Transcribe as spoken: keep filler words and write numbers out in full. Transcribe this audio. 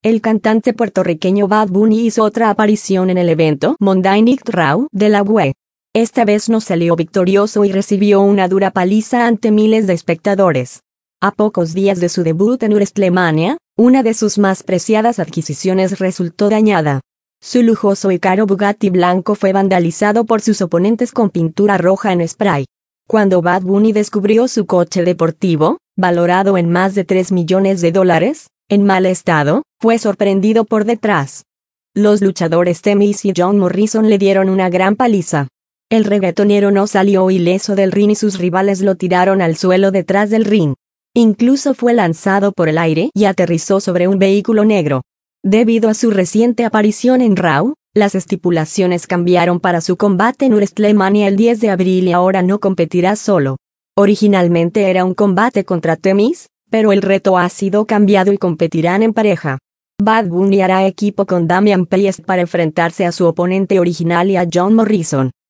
el cantante puertorriqueño Bad Bunny hizo otra aparición en el evento Monday Night Raw de la W W E. Esta vez no salió victorioso y recibió una dura paliza ante miles de espectadores. A pocos días de su debut en WrestleMania, una de sus más preciadas adquisiciones resultó dañada. Su lujoso y caro Bugatti blanco fue vandalizado por sus oponentes con pintura roja en spray. Cuando Bad Bunny descubrió su coche deportivo, valorado en más de tres millones de dólares, en mal estado, fue sorprendido por detrás. Los luchadores The Miz y John Morrison le dieron una gran paliza. El reggaetonero no salió ileso del ring y sus rivales lo tiraron al suelo detrás del ring. Incluso fue lanzado por el aire y aterrizó sobre un vehículo negro. Debido a su reciente aparición en Raw, las estipulaciones cambiaron para su combate en WrestleMania el diez de abril y ahora no competirá solo. Originalmente era un combate contra The Miz, pero el reto ha sido cambiado y competirán en pareja. Bad Bunny hará equipo con Damian Priest para enfrentarse a su oponente original y a John Morrison.